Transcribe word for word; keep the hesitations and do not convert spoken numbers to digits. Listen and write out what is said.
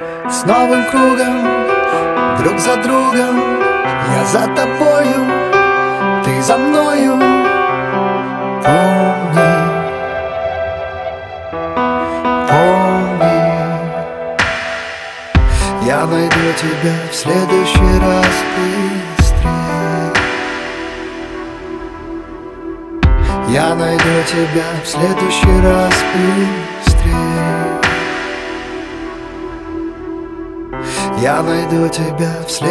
с новым кругом, друг за другом. Я за тобою, ты за мною. Помни, помни, я найду тебя в следующий раз быстрее. Я найду тебя в следующий раз быстрее. Я найду тебя в следующий раз.